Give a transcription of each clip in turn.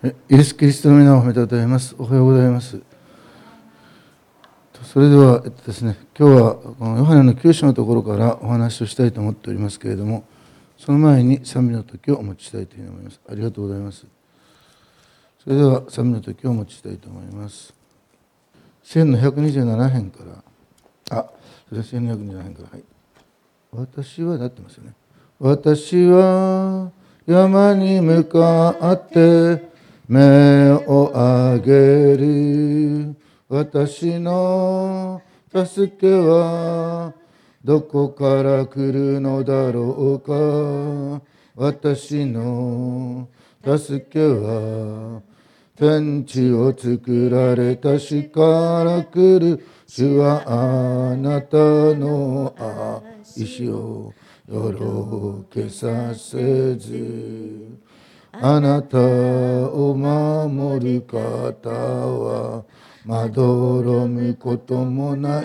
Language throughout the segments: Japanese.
イエス・キリストの皆を褒めたたえます。おはようございます。それではですね、今日はこのヨハネの9章のところからお話をしたいと思っておりますけれども、その前に賛美の時をお持ちしたいというふうに思います。ありがとうございます。それでは賛美の時をお持ちしたいと思います。詩編の127編から、それは詩編の127編から、はい。私はなってますよね。私は山に向かって目を上げる。私の助けはどこから来るのだろうか。私の助けは天地を作られた主から来る。主はあなたの愛をよろけさせず、あなたを守る方はまどろむこともない。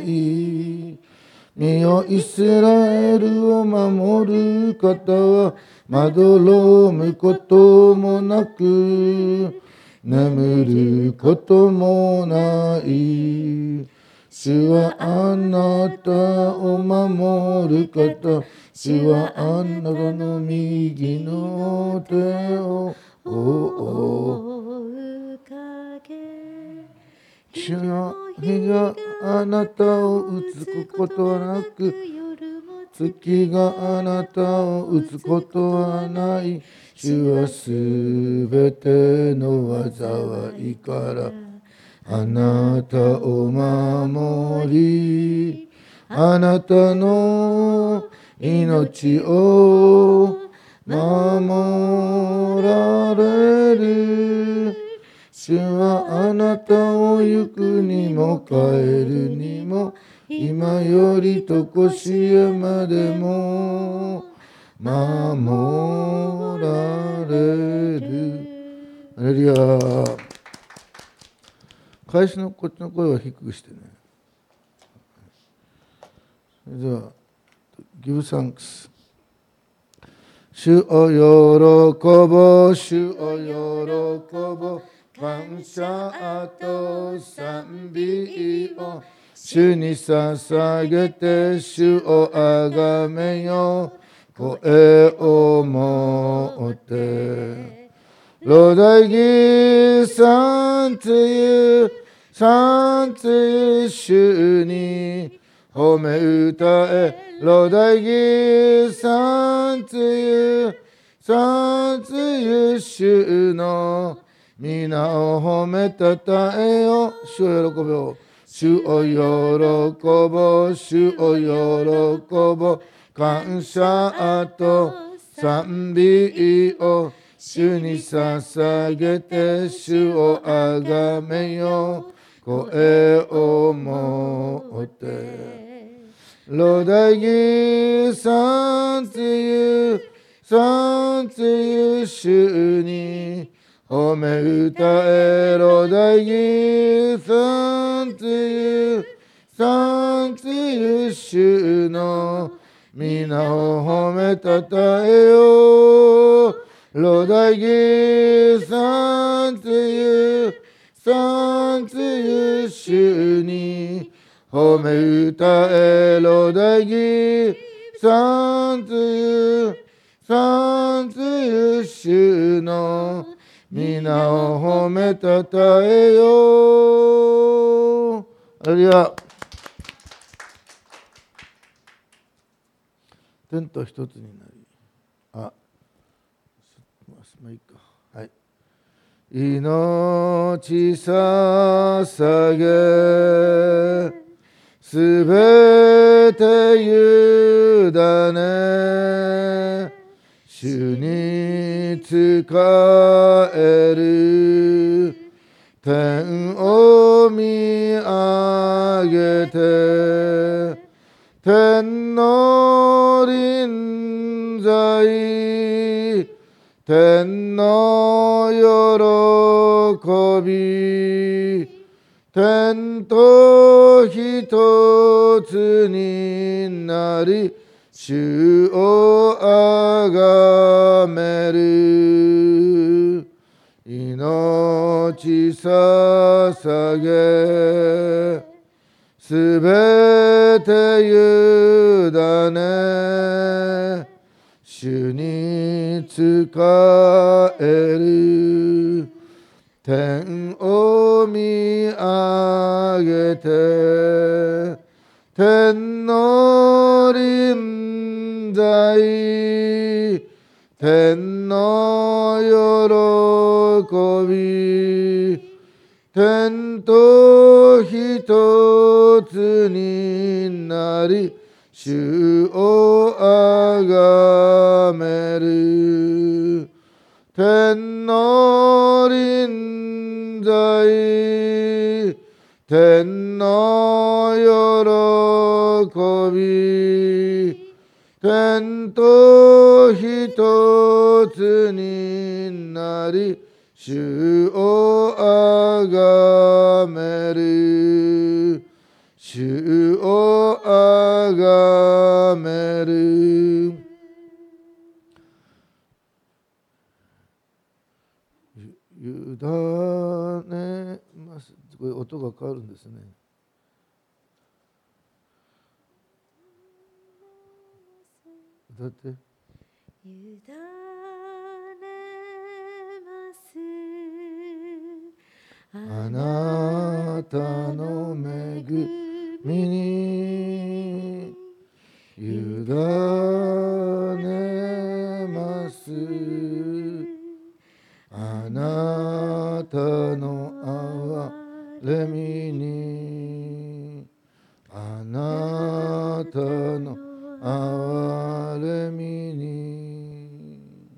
身よイスラエルを守る方はまどろむこともなく、眠ることもない。主はあなたを守る方、主はあなたの右の手を追う影。主の日があなたを打つことはなく、月があなたを打つことはない。主はすべての災いからあなたを守り、あなたの命を守られる。主はあなたを行くにも帰るにも、今よりとこしえまでも守られる。ハレルヤ。返しのこっちの声は低くしてね。それでは、Give thanks。主を喜ぼう、主を喜ぼう、感謝と賛美を主に捧げて主をあがめよう、声を持って。ロダイギサンツユサンツユ主に褒め歌え。ロダイギサンツユサンツユ主の皆を褒めたたえよ。主を喜ぼう、主を喜ぼう、主を喜ぼう、感謝と賛美を主に捧げて主をあがめよう、声を持って。ロダイギサンツユサンツユ主に褒め歌え。ロダイギサンツユサンツユ主の皆を褒めたたえよ。ロダイギサンツユサンツユ主に褒め歌え。ロダイギサンツユサンツユ主の皆を褒めたたえよ。ハレルヤ。天と一つになり、まあいいか。はい。命捧げ、すべて委ね、主に仕える。天を見上げて、天の臨在、天の喜び、天と一つになり、主をあがめる。命命捧げ、すべて委ね、主に仕える。天を見上げて、天の臨在、天の喜び、天と一つになり、主をあがめる。天の臨在、天の喜び、天と一つになり、主をあがめる。主をあがめる。委ねます。これ音が変わるんですね。歌って。 委ねますあなたの恵みに委ねます。あなたの憐れみに、あなたの憐れみに。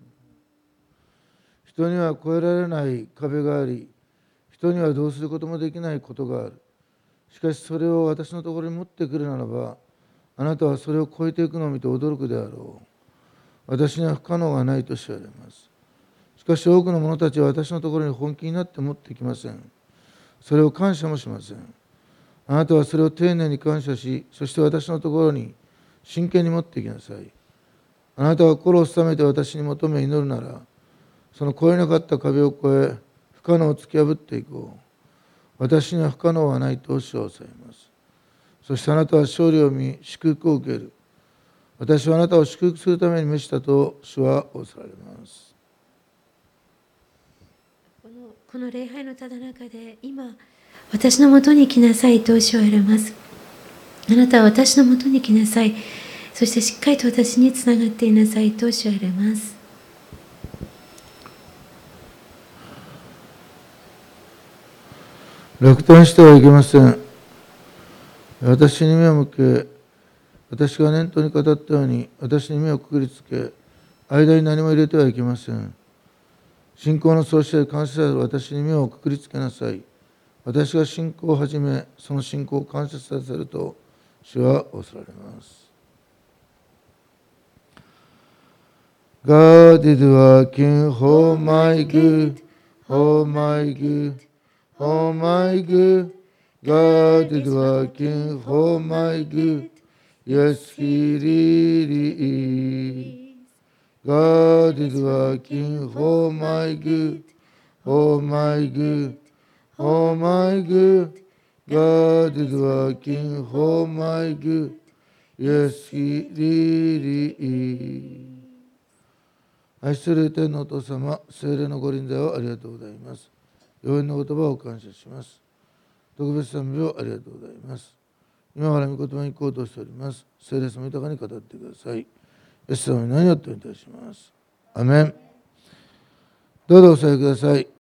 人には越えられない壁があり、人にはどうすることもできないことがある。しかしそれを私のところに持ってくるならば、あなたはそれを超えていくのを見て驚くであろう。私には不可能がないと知られます。しかし多くの者たちは私のところに本気になって持ってきません。それを感謝もしません。あなたはそれを丁寧に感謝し、そして私のところに真剣に持ってきなさい。あなたが心を収めて私に求め祈るなら、その越えなかった壁を越え、不可能を突き破っていこう。私には不可能はないと主は抑えます。そしてあなたは勝利を見、祝福を受ける。私はあなたを祝福するために召したと主は仰せられます。 この礼拝のただ中で、今私のもとに来なさいと主は言われます。あなたは私のもとに来なさい。そしてしっかりと私につながっていなさいと主は言われます。 落胆してはいけません。私に目を向け、私が念頭に語ったように、私に目をくくりつけ、間に何も入れてはいけません。信仰の創始者で感謝される私に目をくくりつけなさい。私が信仰を始め、その信仰を感謝させると、主は仰せられます。God is working for my good, for my good, for my good. God is working for my good. Yes, He really is. God is working for my good, for my good, for my good. God is working for my good. Yes, He really is. 愛する天のお父様、聖霊のご臨在をありがとうございます。応援の言葉を感謝します。特別賛美をありがとうございます。今から御言葉に行こうとしております。聖霊様豊かに語ってください。イエス様に何をお願いいたします。アメン。どうぞお座りください。